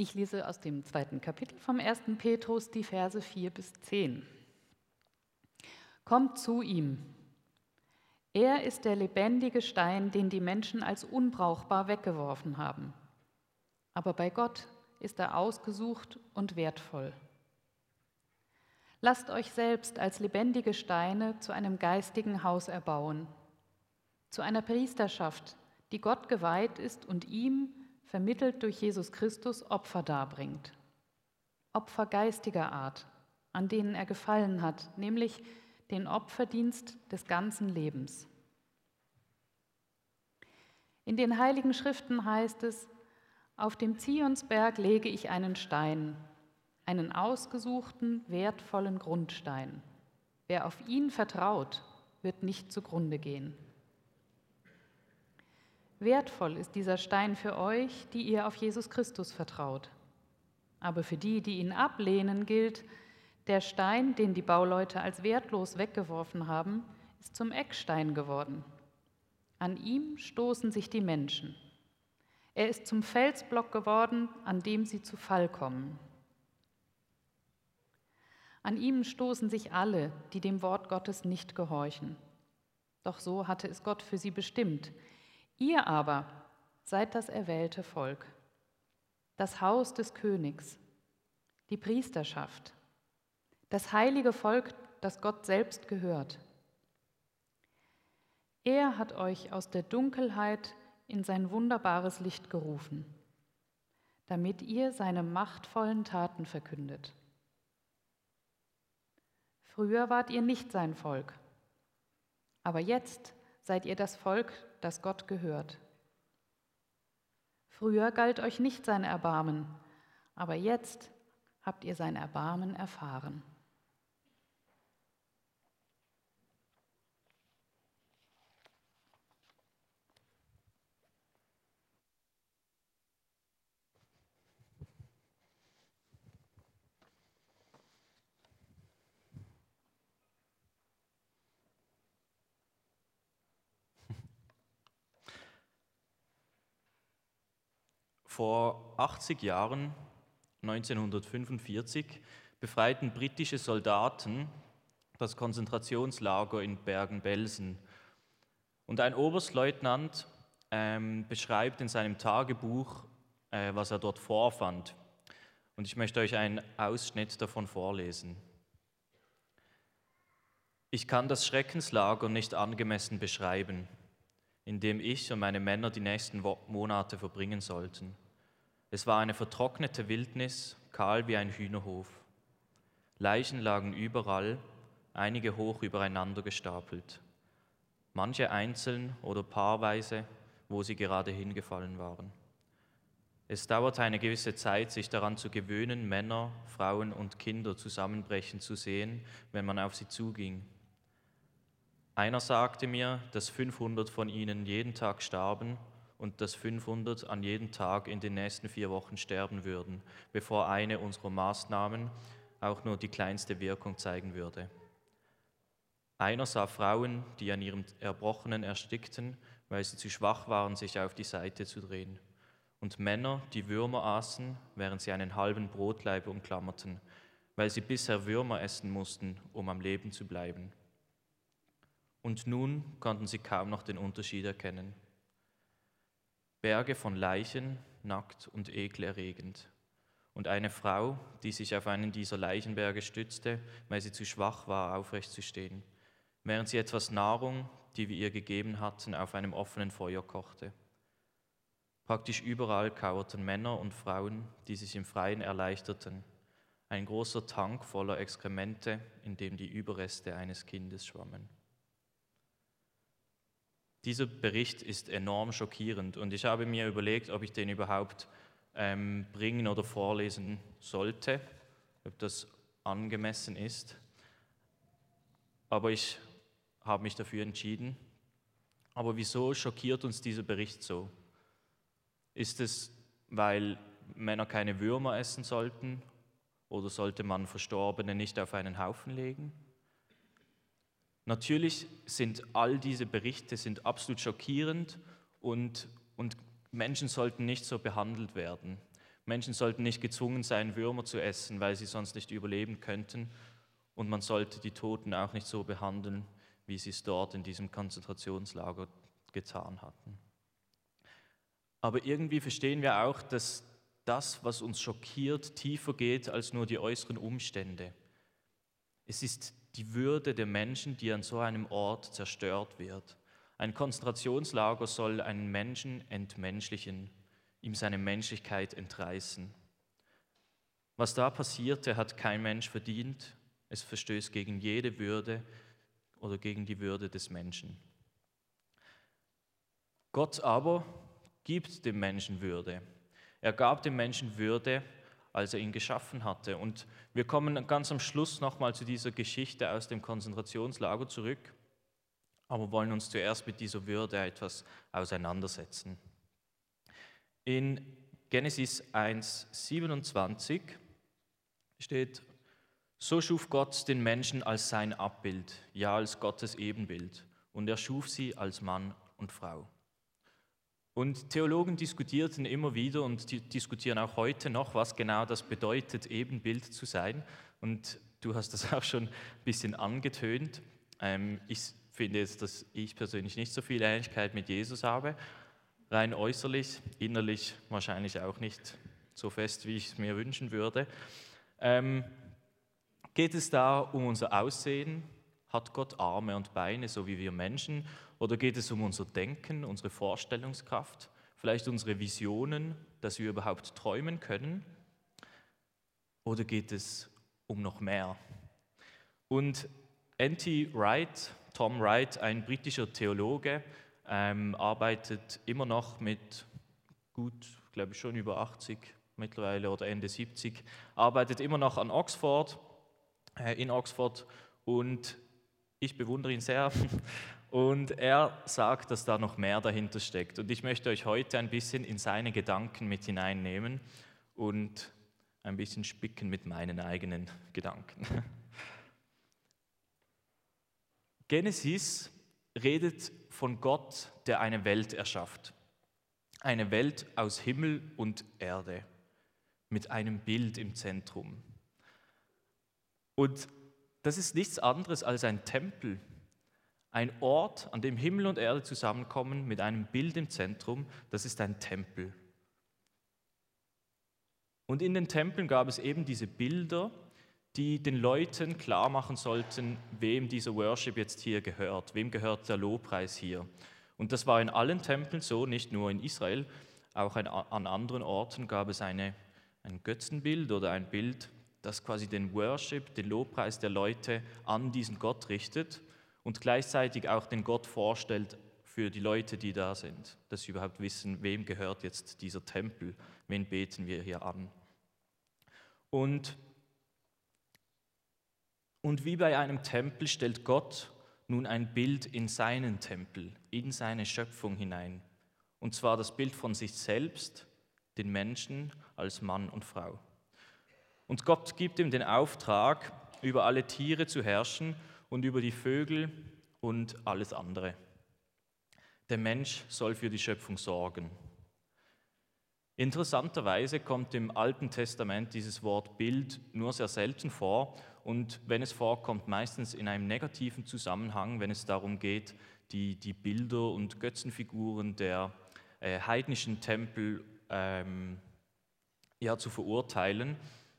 Ich lese aus dem 2. Kapitel vom 1. Petrus die Verse 4 bis 10. Kommt zu ihm. Er ist der lebendige Stein, den die Menschen als unbrauchbar weggeworfen haben. Aber bei Gott ist er ausgesucht und wertvoll. Lasst euch selbst als lebendige Steine zu einem geistigen Haus erbauen, zu einer Priesterschaft, die Gott geweiht ist und ihm, vermittelt durch Jesus Christus, Opfer darbringt. Opfer geistiger Art, an denen er gefallen hat, nämlich den Opferdienst des ganzen Lebens. In den Heiligen Schriften heißt es: Auf dem Zionsberg lege ich einen Stein, einen ausgesuchten, wertvollen Grundstein. Wer auf ihn vertraut, wird nicht zugrunde gehen. Wertvoll ist dieser Stein für euch, die ihr auf Jesus Christus vertraut. Aber für die, die ihn ablehnen, gilt: Der Stein, den die Bauleute als wertlos weggeworfen haben, ist zum Eckstein geworden. An ihm stoßen sich die Menschen. Er ist zum Felsblock geworden, an dem sie zu Fall kommen. An ihm stoßen sich alle, die dem Wort Gottes nicht gehorchen. Doch so hatte es Gott für sie bestimmt. Ihr aber seid das erwählte Volk, das Haus des Königs, die Priesterschaft, das heilige Volk, das Gott selbst gehört. Er hat euch aus der Dunkelheit in sein wunderbares Licht gerufen, damit ihr seine machtvollen Taten verkündet. Früher wart ihr nicht sein Volk, aber jetzt seid ihr das Volk, das Gott gehört. Früher galt euch nicht sein Erbarmen, aber jetzt habt ihr sein Erbarmen erfahren. Vor 80 Jahren, 1945, befreiten britische Soldaten das Konzentrationslager in Bergen-Belsen. Und ein Oberstleutnant beschreibt in seinem Tagebuch, was er dort vorfand. Und ich möchte euch einen Ausschnitt davon vorlesen. Ich kann das Schreckenslager nicht angemessen beschreiben, in dem ich und meine Männer die nächsten Monate verbringen sollten. Es war eine vertrocknete Wildnis, kahl wie ein Hühnerhof. Leichen lagen überall, einige hoch übereinander gestapelt, manche einzeln oder paarweise, wo sie gerade hingefallen waren. Es dauerte eine gewisse Zeit, sich daran zu gewöhnen, Männer, Frauen und Kinder zusammenbrechen zu sehen, wenn man auf sie zuging. Einer sagte mir, dass 500 von ihnen jeden Tag starben und dass 500 an jedem Tag in den nächsten 4 Wochen sterben würden, bevor eine unserer Maßnahmen auch nur die kleinste Wirkung zeigen würde. Einer sah Frauen, die an ihrem Erbrochenen erstickten, weil sie zu schwach waren, sich auf die Seite zu drehen. Und Männer, die Würmer aßen, während sie einen halben Brotlaib umklammerten, weil sie bisher Würmer essen mussten, um am Leben zu bleiben. Und nun konnten sie kaum noch den Unterschied erkennen. Berge von Leichen, nackt und ekelerregend. Und eine Frau, die sich auf einen dieser Leichenberge stützte, weil sie zu schwach war, aufrecht zu stehen, während sie etwas Nahrung, die wir ihr gegeben hatten, auf einem offenen Feuer kochte. Praktisch überall kauerten Männer und Frauen, die sich im Freien erleichterten. Ein großer Tank voller Exkremente, in dem die Überreste eines Kindes schwammen. Dieser Bericht ist enorm schockierend und ich habe mir überlegt, ob ich den überhaupt bringen oder vorlesen sollte, ob das angemessen ist. Aber ich habe mich dafür entschieden. Aber wieso schockiert uns dieser Bericht so? Ist es, weil Männer keine Würmer essen sollten oder sollte man Verstorbene nicht auf einen Haufen legen? Natürlich sind all diese Berichte absolut schockierend und Menschen sollten nicht so behandelt werden. Menschen sollten nicht gezwungen sein, Würmer zu essen, weil sie sonst nicht überleben könnten. Und man sollte die Toten auch nicht so behandeln, wie sie es dort in diesem Konzentrationslager getan hatten. Aber irgendwie verstehen wir auch, dass das, was uns schockiert, tiefer geht als nur die äußeren Umstände. Es ist die Würde der Menschen, die an so einem Ort zerstört wird. Ein Konzentrationslager soll einen Menschen entmenschlichen, ihm seine Menschlichkeit entreißen. Was da passierte, hat kein Mensch verdient. Es verstößt gegen jede Würde oder gegen die Würde des Menschen. Gott aber gibt dem Menschen Würde. Er gab dem Menschen Würde, als er ihn geschaffen hatte. Und wir kommen ganz am Schluss nochmal zu dieser Geschichte aus dem Konzentrationslager zurück, aber wollen uns zuerst mit dieser Würde etwas auseinandersetzen. In Genesis 1,27 steht: So schuf Gott den Menschen als sein Abbild, ja als Gottes Ebenbild, und er schuf sie als Mann und Frau. Und Theologen diskutierten immer wieder und diskutieren auch heute noch, was genau das bedeutet, Ebenbild zu sein. Und du hast das auch schon ein bisschen angetönt. Ich finde jetzt, dass ich persönlich nicht so viel Ähnlichkeit mit Jesus habe, rein äußerlich, innerlich wahrscheinlich auch nicht so fest, wie ich es mir wünschen würde. Geht es da um unser Aussehen? Hat Gott Arme und Beine, so wie wir Menschen? Oder geht es um unser Denken, unsere Vorstellungskraft, vielleicht unsere Visionen, dass wir überhaupt träumen können? Oder geht es um noch mehr? Und Tom Wright, ein britischer Theologe, arbeitet immer noch mit gut, glaube ich schon über 80 mittlerweile oder Ende 70, arbeitet immer noch in Oxford und ich bewundere ihn sehr und er sagt, dass da noch mehr dahinter steckt. Und ich möchte euch heute ein bisschen in seine Gedanken mit hineinnehmen und ein bisschen spicken mit meinen eigenen Gedanken. Genesis redet von Gott, der eine Welt erschafft. Eine Welt aus Himmel und Erde mit einem Bild im Zentrum. Und das ist nichts anderes als ein Tempel, ein Ort, an dem Himmel und Erde zusammenkommen mit einem Bild im Zentrum. Das ist ein Tempel. Und in den Tempeln gab es eben diese Bilder, die den Leuten klar machen sollten, wem dieser Worship jetzt hier gehört, wem gehört der Lobpreis hier. Und das war in allen Tempeln so, nicht nur in Israel, auch an anderen Orten gab es ein Götzenbild oder ein Bild, das quasi den Worship, den Lobpreis der Leute an diesen Gott richtet und gleichzeitig auch den Gott vorstellt für die Leute, die da sind, dass sie überhaupt wissen, wem gehört jetzt dieser Tempel, wen beten wir hier an. Und wie bei einem Tempel stellt Gott nun ein Bild in seinen Tempel, in seine Schöpfung hinein. Und zwar das Bild von sich selbst, den Menschen als Mann und Frau. Und Gott gibt ihm den Auftrag, über alle Tiere zu herrschen und über die Vögel und alles andere. Der Mensch soll für die Schöpfung sorgen. Interessanterweise kommt im Alten Testament dieses Wort Bild nur sehr selten vor und wenn es vorkommt, meistens in einem negativen Zusammenhang, wenn es darum geht, die Bilder und Götzenfiguren der heidnischen Tempel zu verurteilen.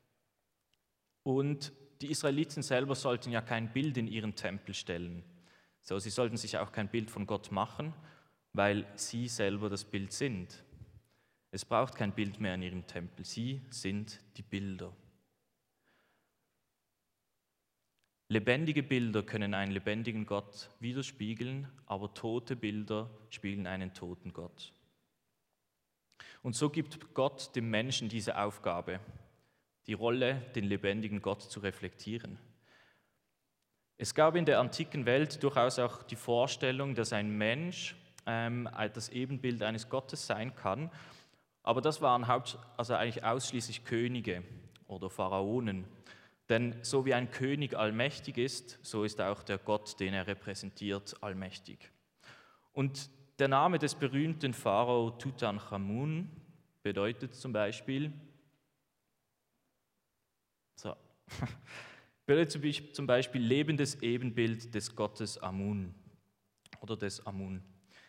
Und die Israeliten selber sollten ja kein Bild in ihren Tempel stellen. So, sie sollten sich auch kein Bild von Gott machen, weil sie selber das Bild sind. Es braucht kein Bild mehr in ihrem Tempel. Sie sind die Bilder. Lebendige Bilder können einen lebendigen Gott widerspiegeln, aber tote Bilder spiegeln einen toten Gott. Und so gibt Gott dem Menschen diese Aufgabe, die Rolle, den lebendigen Gott zu reflektieren. Es gab in der antiken Welt durchaus auch die Vorstellung, dass ein Mensch das Ebenbild eines Gottes sein kann, aber das waren eigentlich ausschließlich Könige oder Pharaonen. Denn so wie ein König allmächtig ist, so ist auch der Gott, den er repräsentiert, allmächtig. Und der Name des berühmten Pharao Tutanchamun bedeutet zum Beispiel Bildet zum Beispiel lebendes Ebenbild des Gottes Amun oder des Amun.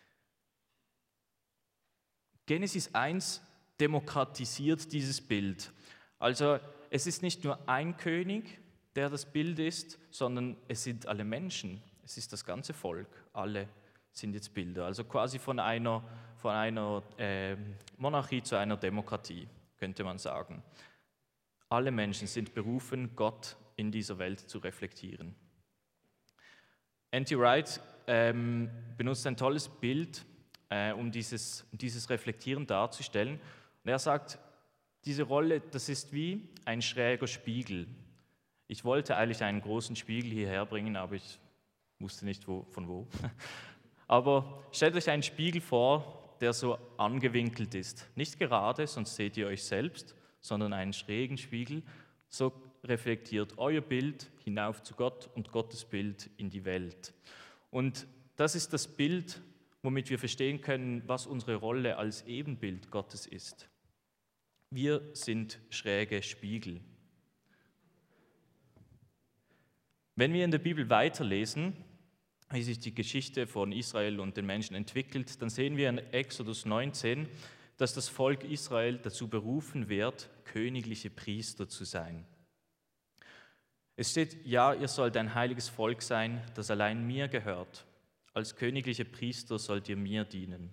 Genesis 1 demokratisiert dieses Bild. Also es ist nicht nur ein König, der das Bild ist, sondern es sind alle Menschen, es ist das ganze Volk, alle sind jetzt Bilder. Also quasi von einer Monarchie zu einer Demokratie, könnte man sagen. Alle Menschen sind berufen, Gott in dieser Welt zu reflektieren. N.T. Wright benutzt ein tolles Bild, um dieses Reflektieren darzustellen. Und er sagt, diese Rolle, das ist wie ein schräger Spiegel. Ich wollte eigentlich einen großen Spiegel hierher bringen, aber ich wusste nicht von wo. Aber stellt euch einen Spiegel vor, der so angewinkelt ist. Nicht gerade, sonst seht ihr euch selbst, sondern einen schrägen Spiegel. So reflektiert euer Bild hinauf zu Gott und Gottes Bild in die Welt. Und das ist das Bild, womit wir verstehen können, was unsere Rolle als Ebenbild Gottes ist. Wir sind schräge Spiegel. Wenn wir in der Bibel weiterlesen, wie sich die Geschichte von Israel und den Menschen entwickelt, dann sehen wir in Exodus 19, dass das Volk Israel dazu berufen wird, königliche Priester zu sein. Es steht, ja, ihr sollt ein heiliges Volk sein, das allein mir gehört. Als königliche Priester sollt ihr mir dienen.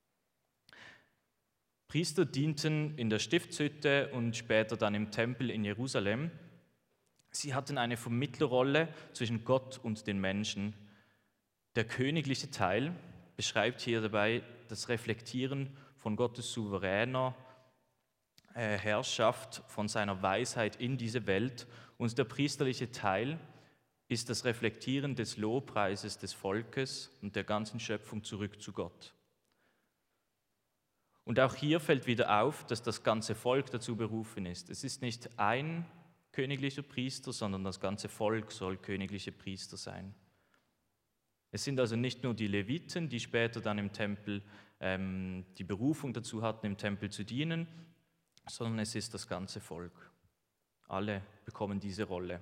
Priester dienten in der Stiftshütte und später dann im Tempel in Jerusalem. Sie hatten eine Vermittlerrolle zwischen Gott und den Menschen. Der königliche Teil beschreibt hier dabei das Reflektieren von Gottes souveräner Herrschaft, von seiner Weisheit in diese Welt. Und der priesterliche Teil ist das Reflektieren des Lobpreises des Volkes und der ganzen Schöpfung zurück zu Gott. Und auch hier fällt wieder auf, dass das ganze Volk dazu berufen ist. Es ist nicht ein königlicher Priester, sondern das ganze Volk soll königliche Priester sein. Es sind also nicht nur die Leviten, die später dann im Tempel die Berufung dazu hatten, im Tempel zu dienen, sondern es ist das ganze Volk. Alle bekommen diese Rolle.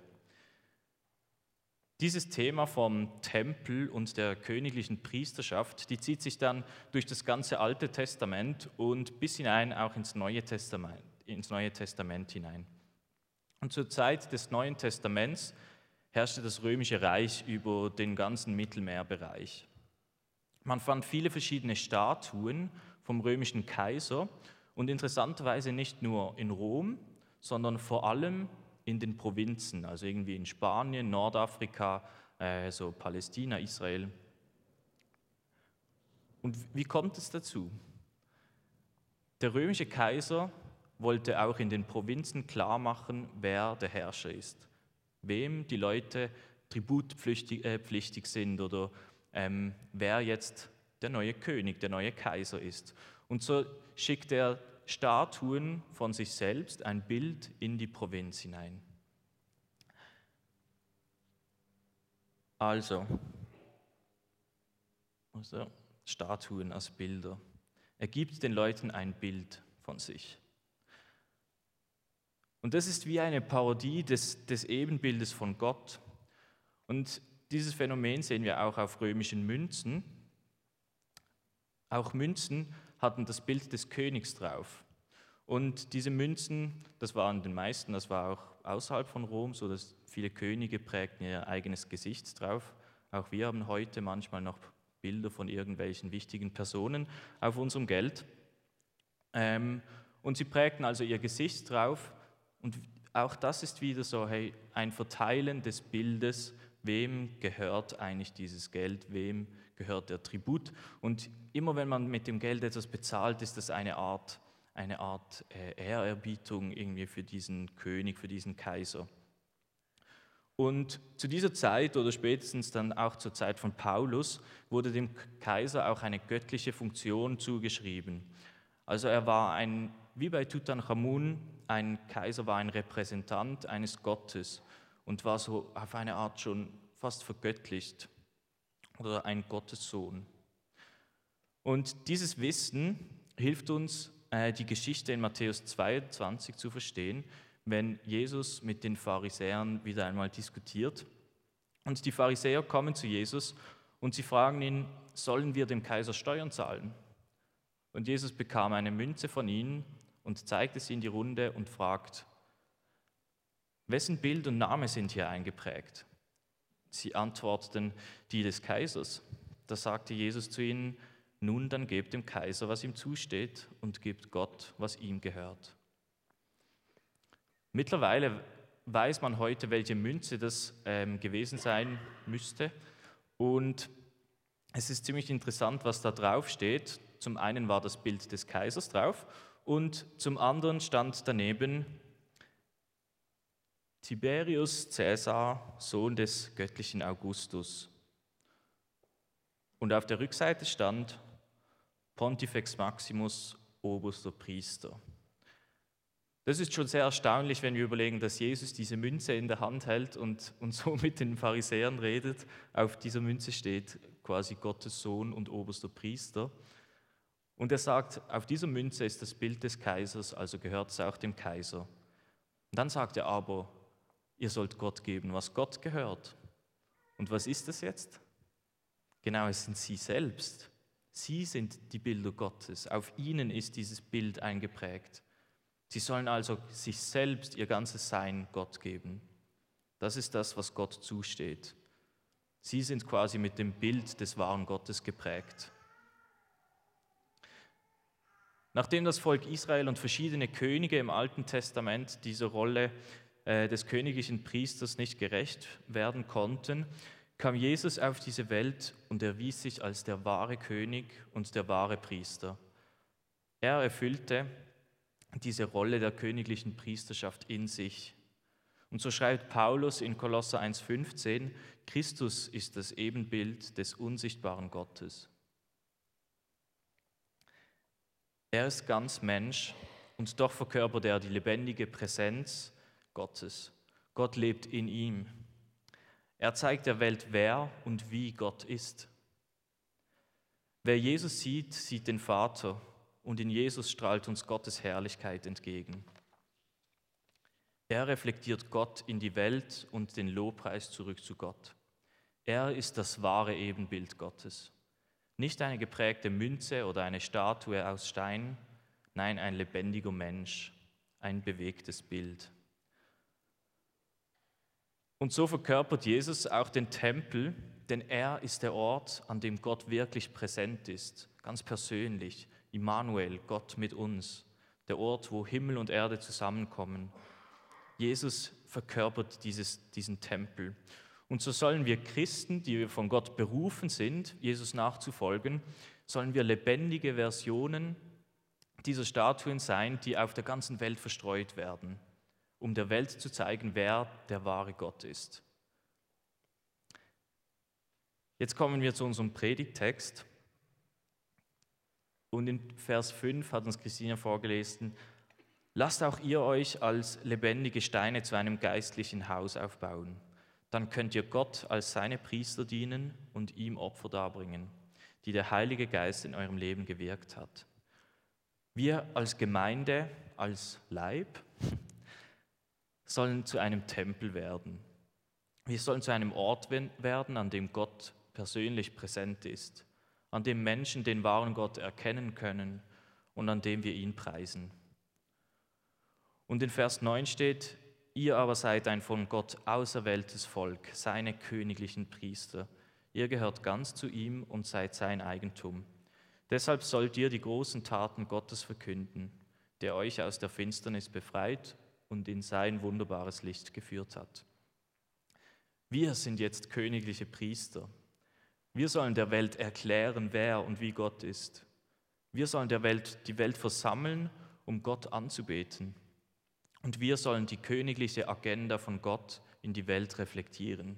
Dieses Thema vom Tempel und der königlichen Priesterschaft, die zieht sich dann durch das ganze Alte Testament und bis hinein auch ins Neue Testament hinein. Und zur Zeit des Neuen Testaments herrschte das Römische Reich über den ganzen Mittelmeerbereich. Man fand viele verschiedene Statuen vom römischen Kaiser und interessanterweise nicht nur in Rom, sondern vor allem in den Provinzen, also irgendwie in Spanien, Nordafrika, so Palästina, Israel. Und wie kommt es dazu? Der römische Kaiser wollte auch in den Provinzen klar machen, wer der Herrscher ist, wem die Leute tributpflichtig sind oder wer jetzt der neue König, der neue Kaiser ist. Und so schickt er Statuen von sich selbst, ein Bild in die Provinz hinein. Also Statuen als Bilder. Er gibt den Leuten ein Bild von sich. Und das ist wie eine Parodie des Ebenbildes von Gott. Und dieses Phänomen sehen wir auch auf römischen Münzen. Auch Münzen hatten das Bild des Königs drauf. Und diese Münzen, das waren den meisten, das war auch außerhalb von Rom, so dass viele Könige prägten ihr eigenes Gesicht drauf. Auch wir haben heute manchmal noch Bilder von irgendwelchen wichtigen Personen auf unserem Geld. Und sie prägten also ihr Gesicht drauf. Und auch das ist wieder so ein Verteilen des Bildes, wem gehört eigentlich dieses Geld, wem gehört der Tribut. Und immer wenn man mit dem Geld etwas bezahlt, ist das eine Art Ehrerbietung irgendwie für diesen König, für diesen Kaiser. Und zu dieser Zeit oder spätestens dann auch zur Zeit von Paulus wurde dem Kaiser auch eine göttliche Funktion zugeschrieben. Also er war wie bei Tutanchamun, ein Kaiser war ein Repräsentant eines Gottes und war so auf eine Art schon fast vergöttlicht oder ein Gottessohn. Und dieses Wissen hilft uns, die Geschichte in Matthäus 22 zu verstehen, wenn Jesus mit den Pharisäern wieder einmal diskutiert. Und die Pharisäer kommen zu Jesus und sie fragen ihn, sollen wir dem Kaiser Steuern zahlen? Und Jesus bekam eine Münze von ihnen und zeigte sie in die Runde und fragt, wessen Bild und Name sind hier eingeprägt? Sie antworteten, die des Kaisers. Da sagte Jesus zu ihnen, nun dann gebt dem Kaiser, was ihm zusteht, und gebt Gott, was ihm gehört. Mittlerweile weiß man heute, welche Münze das gewesen sein müsste. Und es ist ziemlich interessant, was da drauf steht. Zum einen war das Bild des Kaisers drauf und zum anderen stand daneben Tiberius Caesar, Sohn des göttlichen Augustus. Und auf der Rückseite stand Pontifex Maximus, oberster Priester. Das ist schon sehr erstaunlich, wenn wir überlegen, dass Jesus diese Münze in der Hand hält und so mit den Pharisäern redet. Auf dieser Münze steht quasi Gottes Sohn und oberster Priester. Und er sagt, auf dieser Münze ist das Bild des Kaisers, also gehört es auch dem Kaiser. Und dann sagt er aber, ihr sollt Gott geben, was Gott gehört. Und was ist das jetzt? Genau, es sind sie selbst. Sie sind die Bilder Gottes. Auf ihnen ist dieses Bild eingeprägt. Sie sollen also sich selbst, ihr ganzes Sein Gott geben. Das ist das, was Gott zusteht. Sie sind quasi mit dem Bild des wahren Gottes geprägt. Nachdem das Volk Israel und verschiedene Könige im Alten Testament dieser Rolle des königlichen Priesters nicht gerecht werden konnten, kam Jesus auf diese Welt und erwies sich als der wahre König und der wahre Priester. Er erfüllte diese Rolle der königlichen Priesterschaft in sich. Und so schreibt Paulus in Kolosser 1,15, Christus ist das Ebenbild des unsichtbaren Gottes. Er ist ganz Mensch und doch verkörpert er die lebendige Präsenz Gottes. Gott lebt in ihm. Er zeigt der Welt, wer und wie Gott ist. Wer Jesus sieht, sieht den Vater und in Jesus strahlt uns Gottes Herrlichkeit entgegen. Er reflektiert Gott in die Welt und den Lobpreis zurück zu Gott. Er ist das wahre Ebenbild Gottes. Nicht eine geprägte Münze oder eine Statue aus Stein, nein, ein lebendiger Mensch, ein bewegtes Bild. Und so verkörpert Jesus auch den Tempel, denn er ist der Ort, an dem Gott wirklich präsent ist, ganz persönlich. Immanuel, Gott mit uns, der Ort, wo Himmel und Erde zusammenkommen. Jesus verkörpert diesen Tempel. Und so sollen wir Christen, die wir von Gott berufen sind, Jesus nachzufolgen, sollen wir lebendige Versionen dieser Statuen sein, die auf der ganzen Welt verstreut werden, um der Welt zu zeigen, wer der wahre Gott ist. Jetzt kommen wir zu unserem Predigttext. Und in Vers 5 hat uns Christina vorgelesen, lasst auch ihr euch als lebendige Steine zu einem geistlichen Haus aufbauen. Dann könnt ihr Gott als seine Priester dienen und ihm Opfer darbringen, die der Heilige Geist in eurem Leben gewirkt hat. Wir als Gemeinde, als Leib, sollen zu einem Tempel werden. Wir sollen zu einem Ort werden, an dem Gott persönlich präsent ist, an dem Menschen den wahren Gott erkennen können und an dem wir ihn preisen. Und in Vers 9 steht, ihr aber seid ein von Gott auserwähltes Volk, seine königlichen Priester. Ihr gehört ganz zu ihm und seid sein Eigentum. Deshalb sollt ihr die großen Taten Gottes verkünden, der euch aus der Finsternis befreit und in sein wunderbares Licht geführt hat. Wir sind jetzt königliche Priester. Wir sollen der Welt erklären, wer und wie Gott ist. Wir sollen die Welt versammeln, um Gott anzubeten. Und wir sollen die königliche Agenda von Gott in die Welt reflektieren.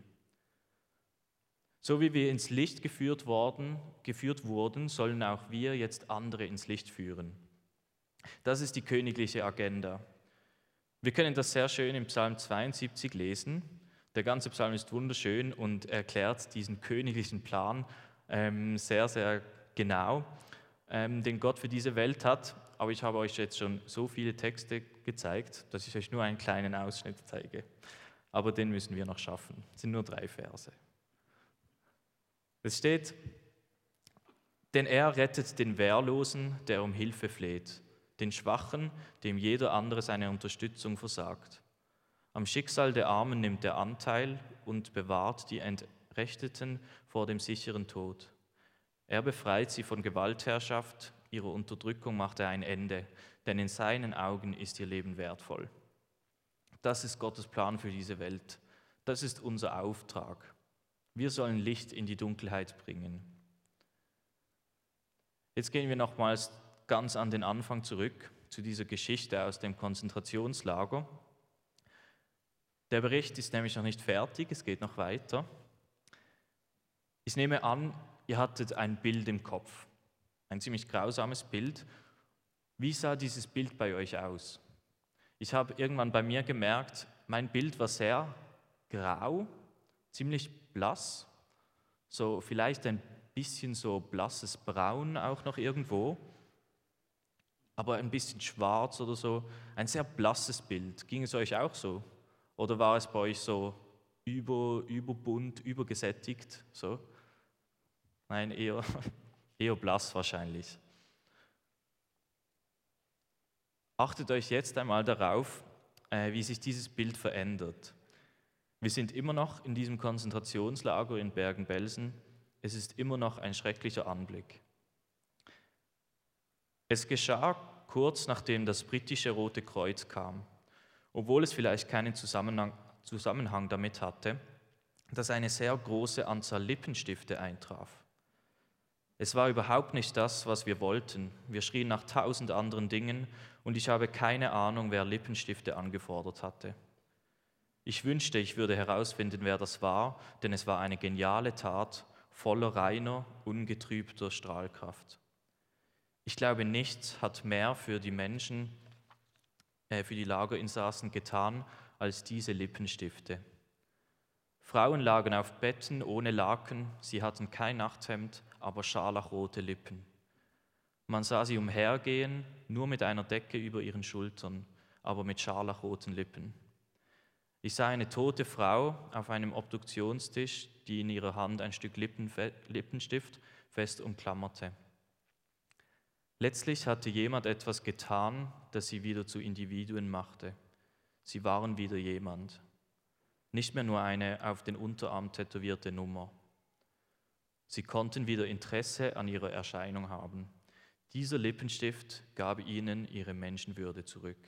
So wie wir ins Licht geführt wurden, sollen auch wir jetzt andere ins Licht führen. Das ist die königliche Agenda. Wir können das sehr schön im Psalm 72 lesen. Der ganze Psalm ist wunderschön und erklärt diesen königlichen Plan sehr, sehr genau, den Gott für diese Welt hat. aber ich habe euch jetzt schon so viele Texte gezeigt, dass ich euch nur einen kleinen Ausschnitt zeige. Aber den müssen wir noch schaffen. Es sind nur 3 Verse. Es steht: Denn er rettet den Wehrlosen, der um Hilfe fleht, den Schwachen, dem jeder andere seine Unterstützung versagt. Am Schicksal der Armen nimmt er Anteil und bewahrt die Entrechteten vor dem sicheren Tod. Er befreit sie von Gewaltherrschaft, ihrer Unterdrückung macht er ein Ende, denn in seinen Augen ist ihr Leben wertvoll. Das ist Gottes Plan für diese Welt. Das ist unser Auftrag. Wir sollen Licht in die Dunkelheit bringen. Jetzt gehen wir nochmals ganz an den Anfang zurück, zu dieser Geschichte aus dem Konzentrationslager. Der Bericht ist nämlich noch nicht fertig, es geht noch weiter. Ich nehme an, ihr hattet ein Bild im Kopf, ein ziemlich grausames Bild. Wie sah dieses Bild bei euch aus? Ich habe irgendwann bei mir gemerkt, mein Bild war sehr grau, ziemlich blass, so vielleicht ein bisschen so blasses Braun auch noch irgendwo, aber ein bisschen schwarz oder so, ein sehr blasses Bild. Ging es euch auch so? Oder war es bei euch so überbunt, übergesättigt? So? Nein, eher blass wahrscheinlich. Achtet euch jetzt einmal darauf, wie sich dieses Bild verändert. Wir sind immer noch in diesem Konzentrationslager in Bergen-Belsen. Es ist immer noch ein schrecklicher Anblick. Es geschah kurz nachdem das britische Rote Kreuz kam, obwohl es vielleicht keinen Zusammenhang damit hatte, dass eine sehr große Anzahl Lippenstifte eintraf. Es war überhaupt nicht das, was wir wollten. Wir schrien nach 1000 anderen Dingen und ich habe keine Ahnung, wer Lippenstifte angefordert hatte. Ich wünschte, ich würde herausfinden, wer das war, denn es war eine geniale Tat, voller reiner, ungetrübter Strahlkraft. Ich glaube, nichts hat mehr für die Menschen, für die Lagerinsassen getan, als diese Lippenstifte. Frauen lagen auf Betten ohne Laken, sie hatten kein Nachthemd, aber scharlachrote Lippen. Man sah sie umhergehen, nur mit einer Decke über ihren Schultern, aber mit scharlachroten Lippen. Ich sah eine tote Frau auf einem Obduktionstisch, die in ihrer Hand ein Stück Lippenstift fest umklammerte. Letztlich hatte jemand etwas getan, das sie wieder zu Individuen machte. Sie waren wieder jemand. Nicht mehr nur eine auf den Unterarm tätowierte Nummer. Sie konnten wieder Interesse an ihrer Erscheinung haben. Dieser Lippenstift gab ihnen ihre Menschenwürde zurück.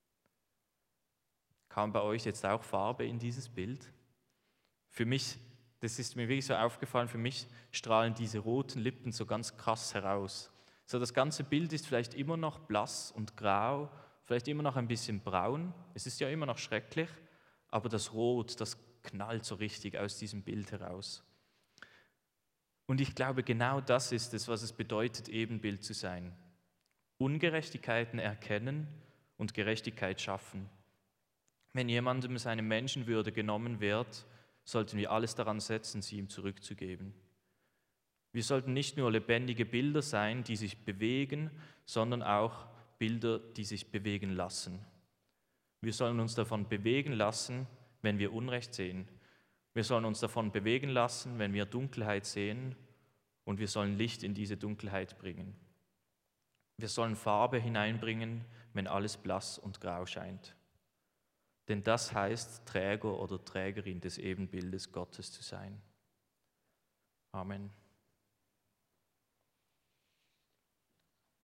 Kam bei euch jetzt auch Farbe in dieses Bild? Für mich, das ist mir wirklich so aufgefallen, für mich strahlen diese roten Lippen so ganz krass heraus. So, das ganze Bild ist vielleicht immer noch blass und grau, vielleicht immer noch ein bisschen braun. Es ist ja immer noch schrecklich, aber das Rot, das knallt so richtig aus diesem Bild heraus. Und ich glaube, genau das ist es, was es bedeutet, Ebenbild zu sein. Ungerechtigkeiten erkennen und Gerechtigkeit schaffen. Wenn jemandem seine Menschenwürde genommen wird, sollten wir alles daran setzen, sie ihm zurückzugeben. Wir sollten nicht nur lebendige Bilder sein, die sich bewegen, sondern auch Bilder, die sich bewegen lassen. Wir sollen uns davon bewegen lassen, wenn wir Unrecht sehen. Wir sollen uns davon bewegen lassen, wenn wir Dunkelheit sehen, und wir sollen Licht in diese Dunkelheit bringen. Wir sollen Farbe hineinbringen, wenn alles blass und grau scheint. Denn das heißt, Träger oder Trägerin des Ebenbildes Gottes zu sein. Amen.